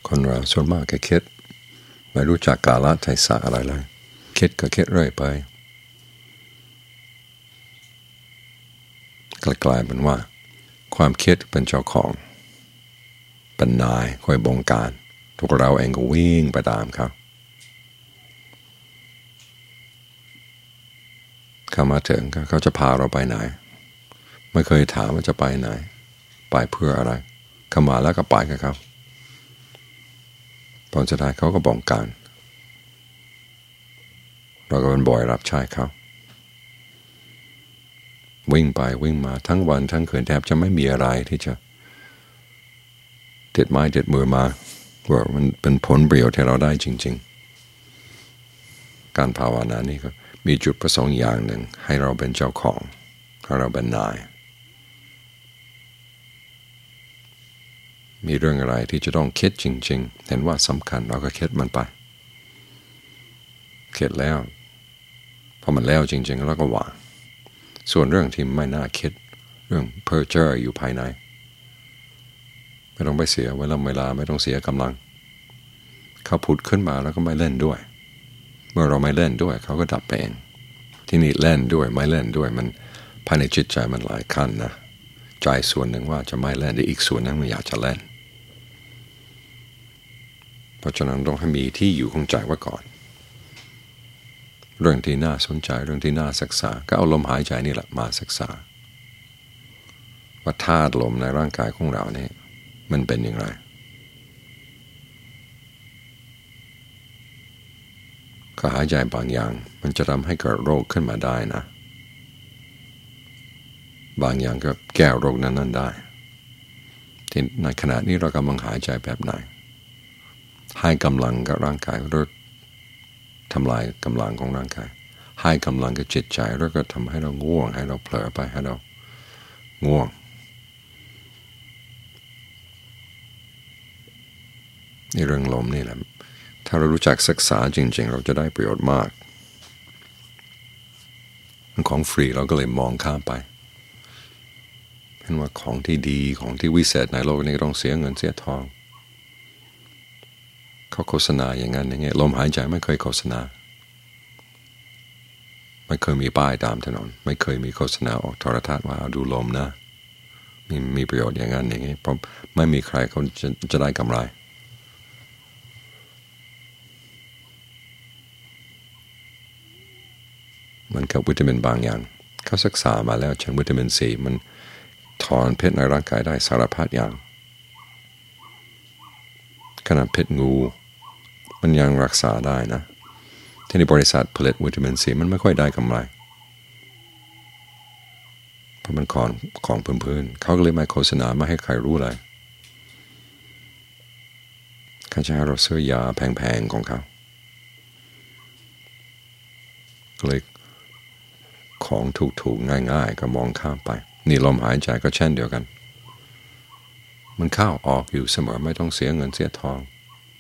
คนเราส่วนมากแค่คิดไม่รู้จักกาลเทศะอะไรเลยคิดก็คิดเรื่อยไปกลายเป็นว่าความคิดเป็นเจ้าของเป็นนายคอยบงการพวกเราเองก็วิ่งไปตามเขามาถึงเขาจะพาเราไปไหนไม่เคยถามว่าจะไปไหนไปเพื่ออะไรเข้ามาแล้วก็ไปกับเขาตอนสุดท้ายเขาก็บงการเราก็เป็นบ่อยรับใช้เขาวิ่งไปวิ่งมาทั้งวันทั้งคืนแทบจะไม่มีอะไรที่จะติดไม้ติดมือมาว่ามันเป็นผลประโยชน์ที่เราได้จริงๆการภาวนานี่ก็มีจุดประสงค์อย่างหนึ่งให้เราเป็นเจ้าของให้เราเป็นนายมีเรื่องอะไรที่จะต้องคิดจริงๆเห็นว่าสำคัญเราก็คิดมันไปคิดแล้วพอมันแล้วจริงๆแล้วก็วางส่วนเรื่องที่ไม่น่าคิดเรื่องเพ้อเจ้ออยู่ภายในไม่ต้องไปเสียเวลาไม่ต้องเสียกำลังเขาผุดขึ้นมาแล้วก็ไม่เล่นด้วยเมื่อเราไม่เล่นด้วยเขาก็ดับไปเองที่นี่เล่นด้วยไม่เล่นด้วยมันภายในจิตใจมันหลายขั้นนะใจส่วนหนึ่งว่าจะไม่เล่นแต่อีกส่วนนึงมันอยากจะเล่นเพราะฉะนั้นต้องให้มีที่อยู่ของใจไว้ก่อนเรื่องที่น่าสนใจเรื่องที่น่าศึกษาก็เอาลมหายใจนี่แหละมาศึกษาว่าธาตุลมในร่างกายของเราเนี่ยมันเป็นอย่างไรก็หายใจบางอย่างมันจะทำให้เกิดโรคขึ้นมาได้นะบางอย่างก็แก้โรคนั้นได้ที่ในขณะนี้เรากำลังหายใจแบบไหนให้กำลังกับร่างกายหรือทำลายกำลังของร่างกายให้กำลังกับจิตใจแล้วก็ทำให้เราง่วงให้เราเผลอไปให้เราง่วงในเรื่องลมนี่แหละถ้าเรารู้จักศึกษาจริงๆเราจะได้ประโยชน์มากมันของฟรีเราก็เลยมองข้ามไปเห็นว่าของที่ดีของที่วิเศษในโลกนี้ต้องเสียเงินเสียทองเขาโฆษณาอย่างนั้นอย่างเงี้ยลมหายใจไม่เคยโฆษณาไม่เคยมีป้ายตามถนนไม่เคยมีโฆษณาออกโทรทัศน์ว่าดูลมนะมีประโยชน์อย่างนั้นอย่างนี้เพราะไม่มีใครเขาจะได้กำไรมันกับวิตามินบางอย่างเขาศึกษามาแล้วเช่นวิตามินซีมันถอนพิษในร่างกายได้สารพัดอย่างขนาดพิษงูมันยังรักษาได้นะที่ในบริษัทผลิตวิตามินซีมันไม่ค่อยได้กำไรเพราะมันของพื้นๆเขาก็เลยไม่โฆษณาไม่ให้ใครรู้เลยเขาจะให้เราซื้อยาแพงๆของเขาก็เลยของถูกๆง่ายๆก็มองข้ามไปนี่ลมหายใจก็เช่นเดียวกันมันเข้าออกอยู่เสมอไม่ต้องเสียเงินเสียทอง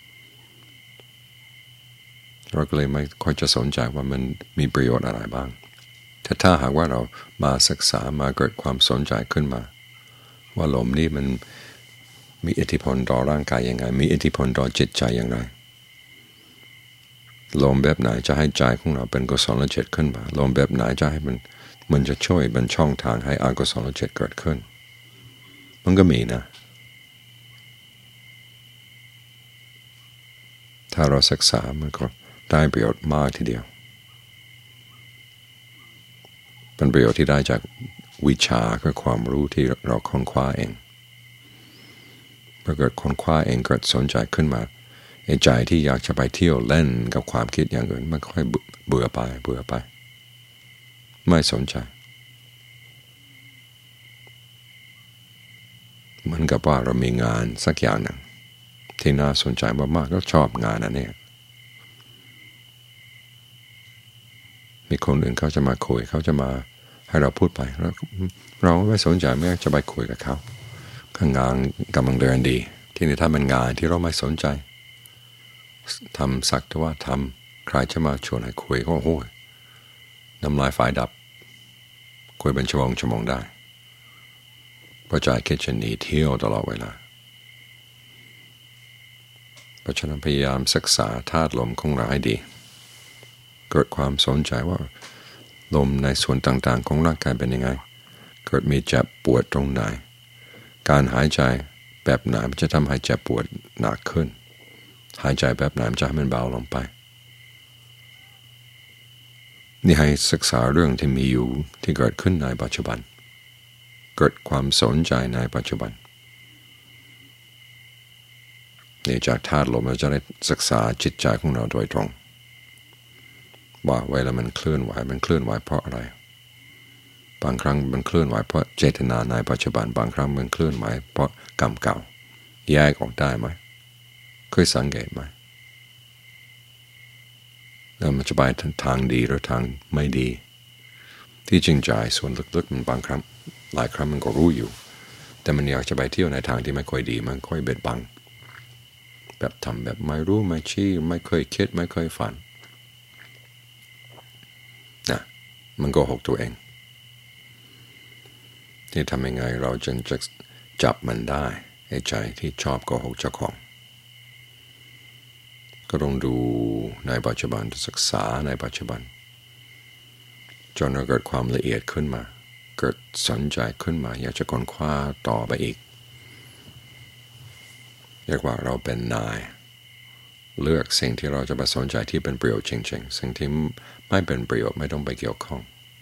เราก็เลยไม่ค่อยจะสนใจว่ามันมีประโยชน์อะไรบ้างถ้าหากว่าเรามาศึกษามาเกิดความสนใจขึ้นมาว่าลมนี่มันมีอิทธิพลต่อร่างกายยังไงมีอิทธิพลต่อจิตใจอย่างไรลมแบบไหนจะให้ใจของเราเป็นกุศลจิตขึ้นมาลมแบบไหนจะให้มันจะช่วยเป็นช่องทางให้อกุศลจิตเกิดขึ้นมันก็มีนะถ้าเราศึกษามันก็ได้ประโยชน์มากทีเดียวเป็นประโยชน์ที่ได้จากวิชาคือความรู้ที่เราค้นคว้าเองพอเกิดค้นคว้าเองเกิดสนใจขึ้นมาใจที่อยากจะไปเที่ยวเล่นกับความคิดอย่างอื่นมันค่อยเบื่อไปไม่สนใจเหมือนกับว่าเรามีงานสักอย่างหนึ่งที่น่าสนใจมากๆแล้วชอบงานอันนี้มีคนอื่นเขาจะมาคุยเขาจะมาให้เราพูดไปแล้วเราไม่สนใจไม่อยากจะไปคุยกับเขางานกำลังเดินดีที่นี่ถ้าเป็นงานที่เราไม่สนใจทำสักแต่ว่าทำใครจะมาชวนให้คุยก็โอ้ยน้ำลายฝ่ายดับคุยเป็นชั่วโมงได้เพราะใจคิดจะหนีเที่ยวตลอดเวลาราะฉะนั้นพยายามศึกษาธาตุลมของเราให้ดีเกิดความสนใจว่าลมในส่วนต่างๆของร่างกายเป็นยังไงเกิดมีเจ็บปวดตรงไหนการหายใจแบบไหนมันจะทำให้เจ็บปวดหนักขึ้นหายใจแบบไหนมันจะให้มันเบาลงไปนี่ให้ศึกษาเรื่องที่มีอยู่ที่เกิดขึ้นในปัจจุบันเกิดความสนใจในปัจจุบันนี่จากธาตุลมเราจะได้ศึกษาจิตใจของเราโดยตรงว่าเวลามันเคลื่อนไหวเพราะอะไรบางครั้งมันเคลื่อนไหวเพราะเจตนาในปัจจุบันบางครั้งมันเคลื่อนไหวเพราะกรรมเก่าแยกออกได้ไหมเคยสังเกตไหมแล้วมันจะไปทางดีหรือทางไม่ดีที่จริงใจส่วนลึกๆมันบางครั้งหลายครั้งมันก็รู้อยู่แต่มันอยากจะไปเที่ยวในทางที่ไม่ค่อยดีมันค่อยเบ็ดบังแบบทำแบบไม่รู้ไม่ชี้ไม่เคยคิดไม่เคยฝันนะมันโกหกตัวเองที่ทำยังไงเราจึงจะจับมันได้ไอ้ใจที่ชอบโกหกเจ้าของก็ต้องดูในปัจจุบันศึกษาในปัจจุบันจนเราเกิดความละเอียดขึ้นมาเกิดสนใจขึ้นมาอยากจะค้นคว้าต่อไปอีกเรียกว่าเราเป็นนายเลือกสิ่งที่เราจะไปสนใจที่เป็นประโยชน์จริงๆสิ่งที่ไม่เป็นประโยชน์ไม่ต้องไปเกี่ยวข้อง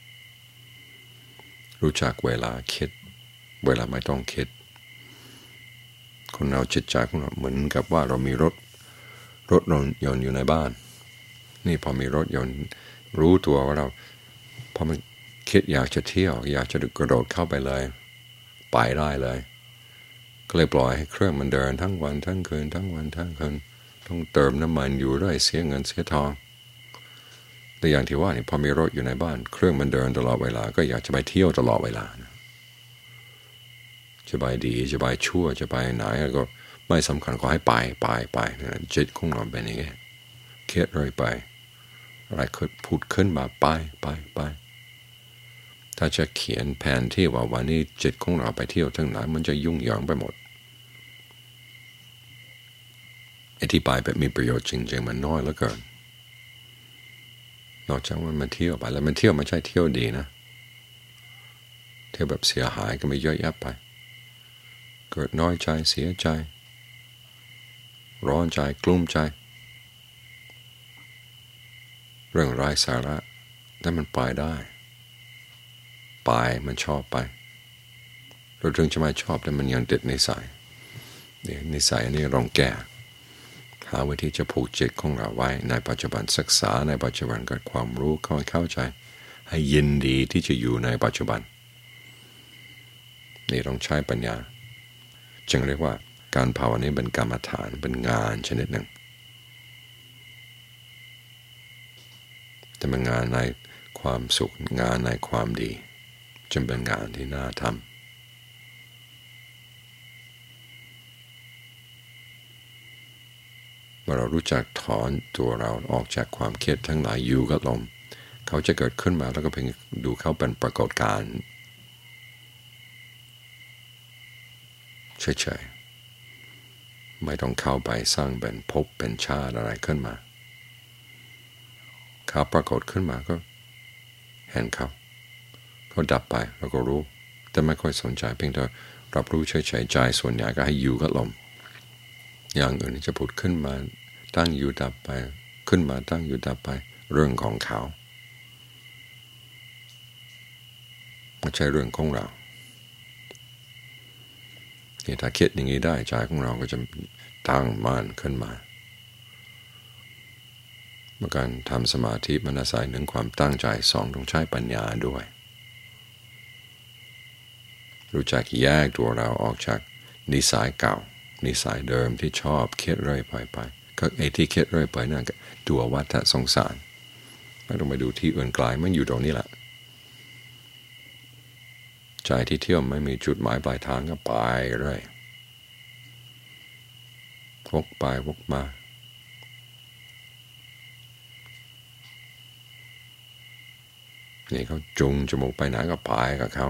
รู้จักเวลาคิดเวลาไม่ต้องคิดคนเราจิตใจของเราเหมือนกับว่าเรามีรถยนต์อยู่ในบ้านนี่พอมีรถยนต์รู้ตัวว่าเราพอมันคิดอยากจะเที่ยวอยากจะกระโดดเข้าไปเลยไปได้เลยก็เลยปล่อยให้เครื่องมันเดินทั้งวันทั้งคืนทั้งวันทั้งคืนต้องเติมน้ำมันอยู่ด้วยเสียเงินเสียทองแต่อย่างที่ว่านี่พอมีรถอยู่ในบ้านเครื่องมันเดินตลอดเวลาก็อยากจะไปเที่ยวตลอดเวลาจะไปดีจะไปชั่วจะไปไหนก็ไม่สำคัญขอให้ไปจิตของเราเป็นอย่างนี้เครียดเลยไปอะไรพูดขึ้นมาไปถ้าจะเขียนแผนที่ว่าวันนี้จิตของเราไปเที่ยวทั้งไหนมันจะยุ่งเหยิงไปหมดไอ้ที่ไปแบบมีประโยชน์จริงๆมันน้อยเหลือเกินนอกจากว่ามันเที่ยวไปแล้วมันเที่ยวไม่ใช่เที่ยวดีนะเที่ยวแบบเสียหายก็ไม่เยอะแยะไปเกิดน้อยใจเสียใจร้อนใจกลุ้มใจเรื่องไร้สาระแต่มันไปได้ไปมันชอบไปเราถึงจะไม่ชอบแต่มันยังติดนิสัยเนี่ยนิสัยนี้ลองแก้หาวิธีจะผูกจิตของเราไว้ในปัจจุบันศึกษาในปัจจุบันเกิดความรู้เข้าใจให้ยินดีที่จะอยู่ในปัจจุบันนี่ต้องใช้ปัญญาจึงเรียกว่าการภาวนาเป็นกรรมฐานเป็นงานชนิดหนึ่งแต่เป็นงานในความสุขงานในความดีจึงเป็นงานที่น่าทำเมื่อเรารู้จักถอนตัวเราออกจากความเครียดทั้งหลายอยู่กับลมเขาจะเกิดขึ้นมาแล้วก็เพียงดูเขาเป็นปรากฏการณ์เฉยๆไม่ต้องเข้าไปสร้างเป็นภพเป็นชาติอะไรขึ้นมาเขาปรากฏขึ้นมาก็เห็นเขาดับไปเราก็รู้แต่ไม่ค่อยสนใจเพียงแต่รับรู้เฉยๆใจส่วนใหญ่ก็ให้อยู่กับลมอย่างอื่นจะผุดขึ้นมาตั้งอยู่ดับไปขึ้นมาตั้งอยู่ดับไปเรื่องของเขาไม่ใช่เรื่องของเรานี่ถ้าคิดอย่างนี้ได้ใจของเราก็จะตั้งมั่นขึ้นมาเมื่อการทำสมาธิมันอาศัยหนึ่งความตั้งใจสองต้องใช้ปัญญาด้วยรู้จักแยกตัวเราออกจากนิสัยเก่านิสัยเดิมที่ชอบคิดเรื่อยไปก็ไอ้ที่คิดเรื่อยไปนั่นก็ดูวัฏสงสารไม่ต้องไปดูที่อื่นไกลมันอยู่ตรงนี้แหละใจที่เที่ยวไม่มีจุดหมายปลายทางก็ไปเรื่อยวกไปวกมานี่เขาจุงจมูกไปไหนก็ไปกับเขา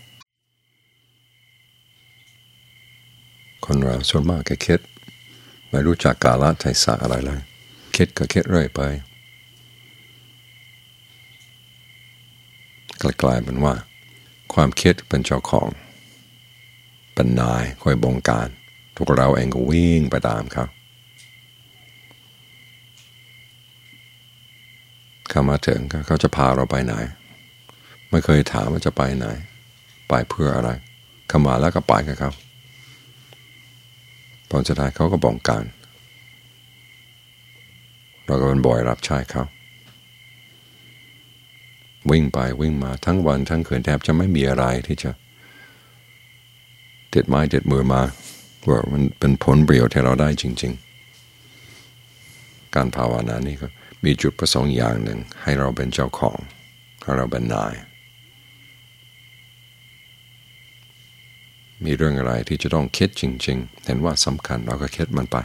คนเราส่วนมากก็คิดไม่รู้จักกาลเทศะอะไรเลยคิดก็คิดเรื่อยไปกลายเป็นว่าความคิดเป็นเจ้าของเป็นนายคอยบงการทุกเราเองก็วิ่งไปตามเขามาถึงเขาจะพาเราไปไหนไม่เคยถามว่าจะไปไหนไปเพื่ออะไรเขามาแล้วก็ไปกับเขาตอนสุดท้ายเขาก็บงการเราก็เป็นบ่อยรับใช้เขาวิ่งไปวิ่งมาทั้งวันทั้งคืนแทบจะไม่มีอะไรที่จะเด็ดไม้เด็ดมือมาว่ามันเป็นผลประโยชน์ที่เราได้จริงๆการภาวนานี่ก็มีจุดประสงค์อย่างหนึ่งให้เราเป็นเจ้าของให้เราเป็นนายมีเรื่องอะไรที่จะต้องคิดจริงๆเห็นว่าสำคัญเราก็คิดมันไป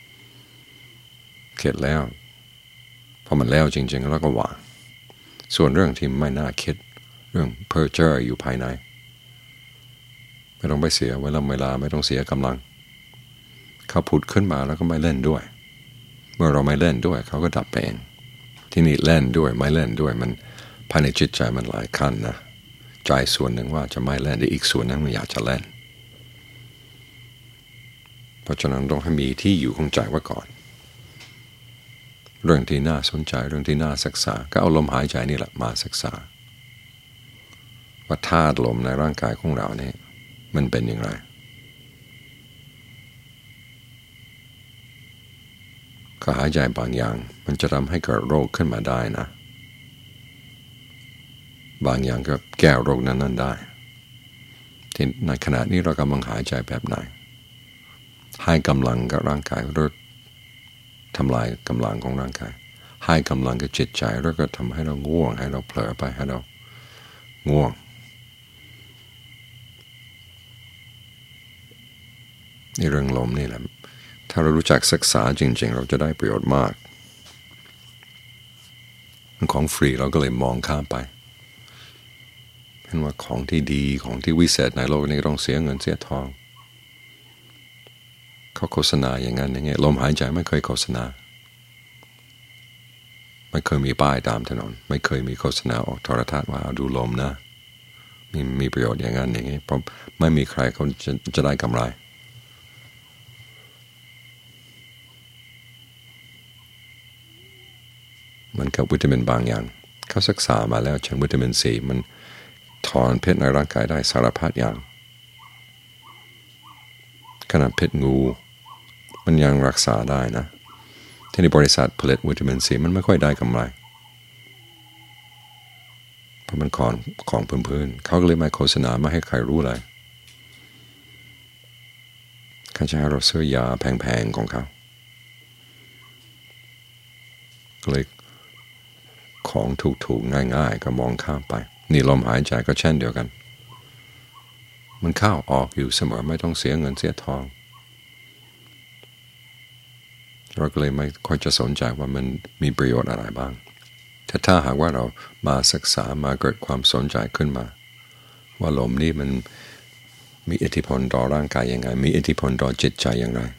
คิดแล้วพอมันแล้วจริงๆแล้วก็วางส่วนเรื่องที่ไม่น่าคิดเรื่องเพ้อเจ้ออยู่ภายในไม่ต้องไปเสียเวลาไม่ต้องเสียกำลังเขาผุดขึ้นมาแล้วก็ไม่เล่นด้วยเมื่อเราไม่เล่นด้วยเขาก็ดับไปเองที่นี่เล่นด้วยไม่เล่นด้วยมันภายในจิตใจมันหลายขั้นนะใจส่วนหนึ่งว่าจะไม่เล่นอีกส่วนนึงมันอยากจะเล่นเพราะฉะนั้นต้องให้มีที่อยู่ของใจไว้ก่อนเรื่องที่น่าสนใจเรื่องที่น่าศึกษาก็เอาลมหายใจนี่แหละมาศึกษาว่าธาตุลมในร่างกายของเราเนี่ยมันเป็นอย่างไรก็หายใจบางอย่างมันจะทำให้เกิดโรคขึ้นมาได้นะบางอย่างก็แก้โรคนั้นได้ที่ในขณะนี้เรากำลังหายใจแบบไหนให้กำลังกับร่างกายหรือทำลายกำลังของร่างกายให้กำลังกับจิตใจแล้วก็ทำให้เราง่วงให้เราเผลอไปให้เราง่วงนี่เรื่องลมนี่แหละถ้าเรารู้จักศึกษาจริงๆเราจะได้ประโยชน์มากของฟรีเราก็เลยมองข้ามไปเห็นว่าของที่ดีของที่วิเศษในโลกนี้ต้องเสียเงินเสียทองเขาโฆษณาอย่างนั้นอย่างเงี้ยลมหายใจไม่เคยโฆษณาไม่เคยมีป้ายตามถนนไม่เคยมีโฆษณาออกโทรทัศน์ว่าดูลมนะมีประโยชน์อย่างนั้นอย่างนี้เพราะไม่มีใครเขาจะได้กำไรมันกับวิตามินบางอย่างเขาศึกษามาแล้วเช่นวิตามินซีมันถอนพิษในร่างกายได้สารพัดอย่างขนาดพิษงูมันยังรักษาได้นะที่ในบริษัทผลิตวิตามินซีมันไม่ค่อยได้กำไรเพราะมันของพื้นๆเขาก็เลยไม่โฆษณาไม่ให้ใครรู้เลยเขาจะให้เราซื้อยาแพงๆของเขาก็เลยของถูกๆง่ายๆก็มองข้ามไปนี่ลมหายใจก็เช่นเดียวกันมันเข้าออกอยู่เสมอไม่ต้องเสียเงินเสียทองเราก็เลยไม่ค่อยจะสนใจว่ามันมีประโยชน์อะไรบ้างแต่ถ้าหากว่าเรามาศึกษามาเกิดความสนใจขึ้นมาว่าลมนี่มันมีอิทธิพลต่อร่างกายยังไงมีอิทธิพลต่อจิตใจอย่างไร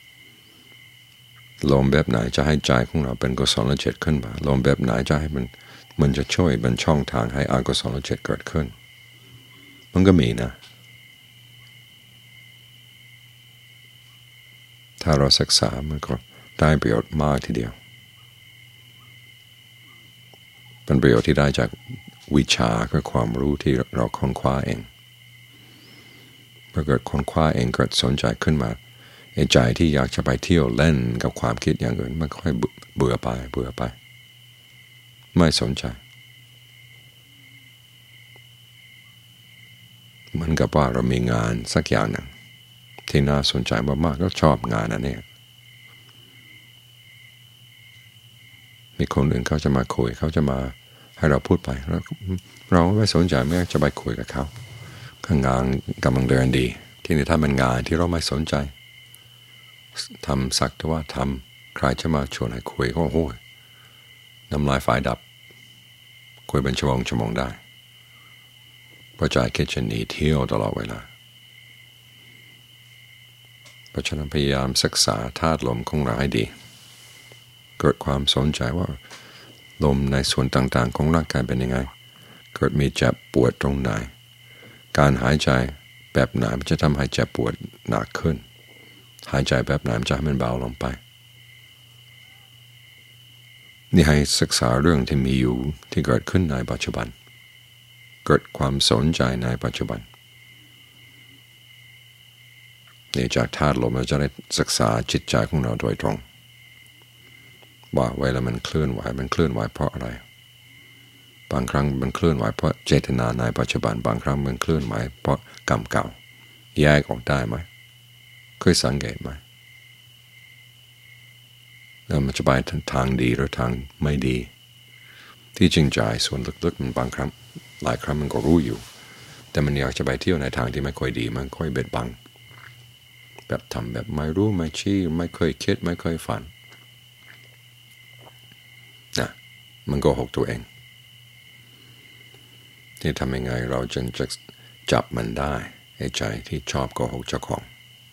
ลมแบบไหนจะให้ใจของเราเป็นกุศลจิตขึ้นมาลมแบบไหนจะให้มันจะช่วยเป็นช่องทางให้อกุศลจิตเกิดขึ้นมันก็มีนะถ้าเราศึกษามันก็ได้ประโยชน์มากทีเดียวเป็นประโยชน์ที่ได้จากวิชาคือความรู้ที่เราค้นคว้าเองพอเกิดค้นคว้าเองเกิดสนใจขึ้นมาไอ้ใจที่อยากจะไปเที่ยวเล่นกับความคิดอย่างอื่นมันค่อยเบื่อไปไม่สนใจเหมือนกับว่าเรามีงานสักอย่างหนึ่งที่น่าสนใจมากๆก็ชอบงานอันนี้มีคนอื่นเขาจะมาคุยเขาจะมาให้เราพูดไปแล้วเราไม่สนใจไม่จะไปคุยกับเขางานกำลังเดินดีที่นี่ถ้าเป็นงานที่เราไม่สนใจทำสักแต่ว่าทำใครจะมาชวนให้คุยก็โอ้ยน้ำลายไฟดับคุยเป็นชั่วโมงได้เพราะใจคิดจะหนีเที่ยวตลอดเวลาเพราะฉะนั้นพยายามศึกษาธาตุลมของเราให้ดีเกิดความสนใจว่าลมในส่วนต่างๆของร่างกายเป็นยังไงเกิดมีเจ็บปวดตรงไหนการหายใจแบบไหนมันจะทำให้เจ็บปวดหนักขึ้นหายใจแบบไหนมันจะให้มันเบาลงไปนี่ให้ศึกษาเรื่องที่มีอยู่ที่เกิดขึ้นในปัจจุบันเกิดความสนใจในปัจจุบันนี่จากธาตุลมเราจะได้ศึกษาจิตใจของเราโดยตรงว่าเวลามันเคลื่อนไหวเพราะอะไรบางครั้งมันเคลื่อนไหวเพราะเจตนาในปัจจุบันบางครั้งมันเคลื่อนไหวเพราะกรรมเก่าแยกออกได้ไหมเคยสังเกตไหมแล้วมันจะไปทางดีหรือทางไม่ดีที่จริงใจส่วนลึกๆมันบางครั้งหลายครั้งมันก็รู้อยู่แต่มันอยากจะไปเที่ยวในทางที่ไม่ค่อยดีมันค่อยเบ็ดบังแบบทำแบบไม่รู้ไม่ชี้ไม่เคยคิดไม่เคยฝันนะมันโกหกตัวเองที่ทำยังไงเราจึงจะจับมันได้ไอ้ใจที่ชอบโกหกเจ้าของ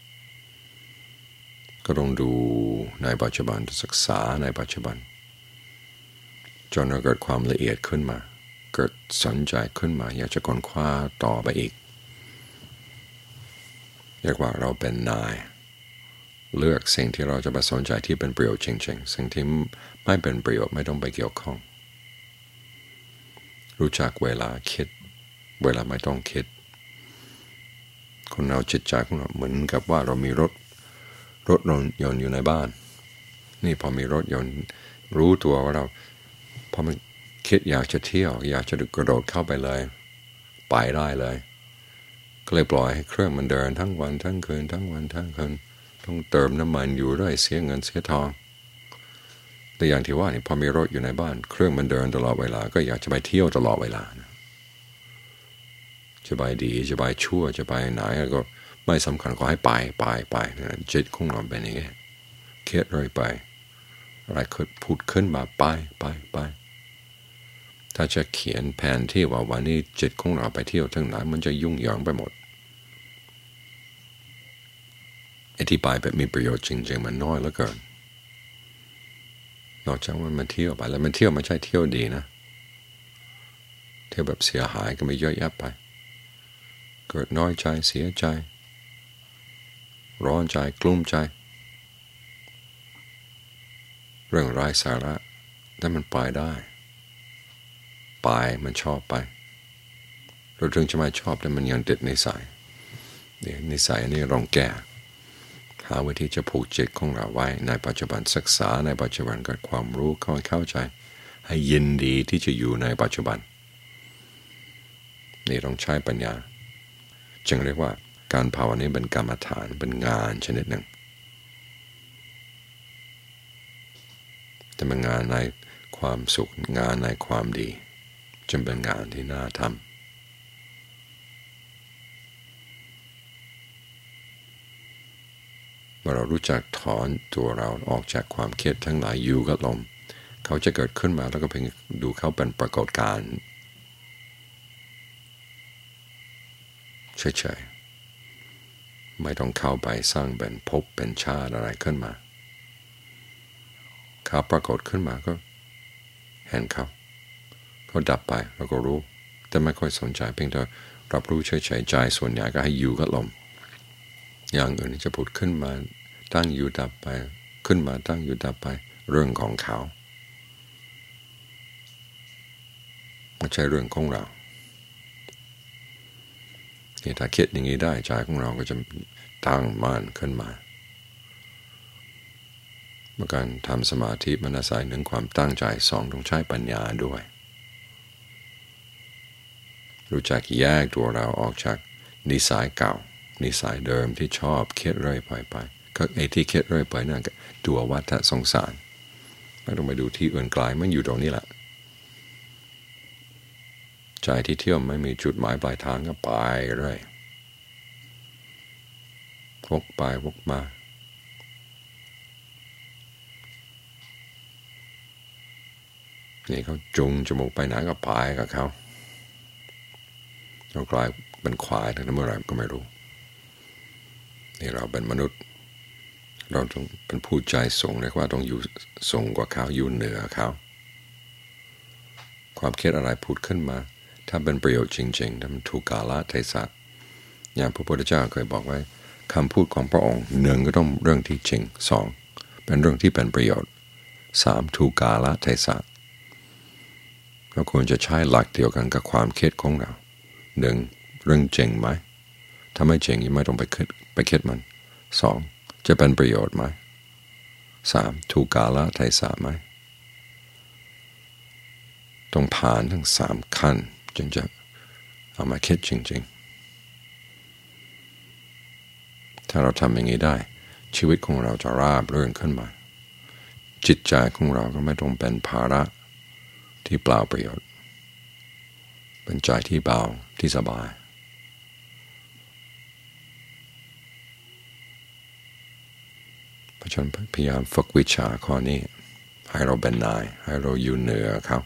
ก็ต้องดูในปัจจุบันศึกษาในปัจจุบันจนเราเกิดความละเอียดขึ้นมาเกิดสนใจขึ้นมาอยากจะค้นคว้าต่อไปอีกเรียกว่าเราเป็นนายเลือกสิ่งที่เราจะไปสนใจที่เป็นประโยชน์จริงๆสิ่งที่ไม่เป็นประโยชน์ไม่ต้องไปเกี่ยวข้องรู้จักเวลาคิดเวลาไม่ต้องคิดคนเราจิตใจของเราเหมือนกับว่าเรามีรถยนต์อยู่ในบ้านนี่พอมีรถยนต์รู้ตัวว่าเราพอมันคิดอยากจะเที่ยวอยากจะกระโดดเข้าไปเลยไปได้เลยก็เลยปล่อยให้เครื่องมันเดินทั้งวันทั้งคืนทั้งวันทั้งคืนต้องเติมน้ำมันอยู่ด้วยเสียเงินเสียทองแต่อย่างที่ว่านี่พอมีรถอยู่ในบ้านเครื่องมันเดินตลอดเวลาก็อยากจะไปเที่ยวตลอดเวลาจะไปดีจะไปชั่วจะไปไหนก็ไม่สำคัญขอให้ไปจิตของเราเป็นอย่างนี้เครียดเลยไปอะไรพูดขึ้นมาไปถ้าจะเขียนแผนที่ว่าวันนี้จิตของเราไปเที่ยวทั้งไหนมันจะยุ่งเหยิงไปหมดอธิบายแบบมีประโยชน์จริงๆมันน้อยเหลือเกินนอกจากว่ามันเที่ยวไปแล้วมันเที่ยวไม่ใช่เที่ยวดีนะเที่ยวแบบเสียหายก็ไม่เยอะแยะไปเกิดน้อยใจเสียใจร้อนใจกลุ้มใจเรื่องไร้สาระแต่มันไปได้มันชอบไปเราถึงจะไม่ชอบแต่มันยังติดนิสัยนิสัยนี้ลองแก้หาวิธีจะผูกจิตของเราไว้ในปัจจุบันศึกษาในปัจจุบันเกิดความรู้เข้าใจให้ยินดีที่จะอยู่ในปัจจุบันนี่ต้องใช้ปัญญาจึงเรียกว่าการภาวนาเป็นกรรมฐานเป็นงานชนิดหนึ่งแต่เป็นงานในความสุขงานในความดีจึงเป็นงานที่น่าทำเมื่อเรารู้จักถอนตัวเราออกจากความเครียดทั้งหลายอยู่กับลมเขาจะเกิดขึ้นมาแล้วก็เพียงดูเขาเป็นปรากฏการณ์เฉยๆไม่ต้องเข้าไปสร้างเป็นภพเป็นชาติอะไรขึ้นมาเขาปรากฏขึ้นมาก็เห็นเขาดับไปเราก็รู้แต่ไม่ค่อยสนใจเพียงแต่รับรู้เฉยๆใจส่วนใหญ่ก็ให้อยู่กับลมอย่างอื่นจะผุดขึ้นมาตั้งอยู่ดับไปขึ้นมาตั้งอยู่ดับไปเรื่องของเขาไม่ใช่เรื่องของเรานี่ถ้าคิดอย่างนี้ได้ใจของเราก็จะตั้งมั่นขึ้นมาเมื่อการทำสมาธิมันอาศัยหนึ่งความตั้งใจสองต้องใช้ปัญญาด้วยรู้จักแยกตัวเราออกจากนิสัยเก่านิสัยเดิมที่ชอบเครียดเรื่อยไปก็ไอ้ที่เครียดเรื่อยไปนั่นก็ตัววัฏสงสารไม่ต้องไปดูที่อื่นไกลมันอยู่ตรงนี้แหละใจที่เที่ยวไม่มีจุดหมายปลายทางก็ไปเรื่อยวกไปวกมานี่เขาจุงจมูกไปไหนก็ไปกับเขาเรากลายเป็นควายแต่เมื่อไหร่ก็ไม่รู้นี่เราเป็นมนุษย์เราต้องเป็นผู้ใจสูงเรียกว่าต้องอยู่สูงกว่าเขาอยู่เหนือเขาความคิดอะไรพูดขึ้นมาถ้าเป็นประโยชน์จริงๆถ้ามันถูกกาลเทศะอย่างพระพุทธเจ้าเคยบอกไว้คำพูดของพระองค์หนึ่งก็ต้องเรื่องที่จริงสองเป็นเรื่องที่เป็นประโยชน์สามถูกกาลเทศะเราควรจะใช้หลักเดียวกันกับความคิดของเราหนึ่งเรื่องจริงไหมถ้าไม่จริงไม่ต้องไปคิดมันสองจะเป็นประโยชน์ไหมสามถูกกาลเทศะไหมต้องผ่านทั้งสามขั้นจึงจะเอามาคิดจริงๆถ้าเราทำอย่างนี้ได้ชีวิตของเราจะราบรื่นขึ้นมาจิตใจของเราก็ไม่ต้องเป็นภาระที่เปล่าประโยชน์เป็นใจที่เบาที่สบายเพราะฉะนั้นพยายามฝึกวิชาข้อนี้ให้เราเป็นนายให้เราอยู่เหนือเขา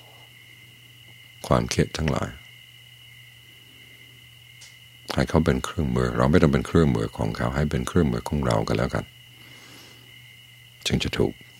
ความคิดทั้งหลายให้เขาเป็นเครื่องมือเราไม่ต้องเป็นเครื่องมือของเขาให้เป็นเครื่องมือของเรากันแล้วกันจึงจะถูก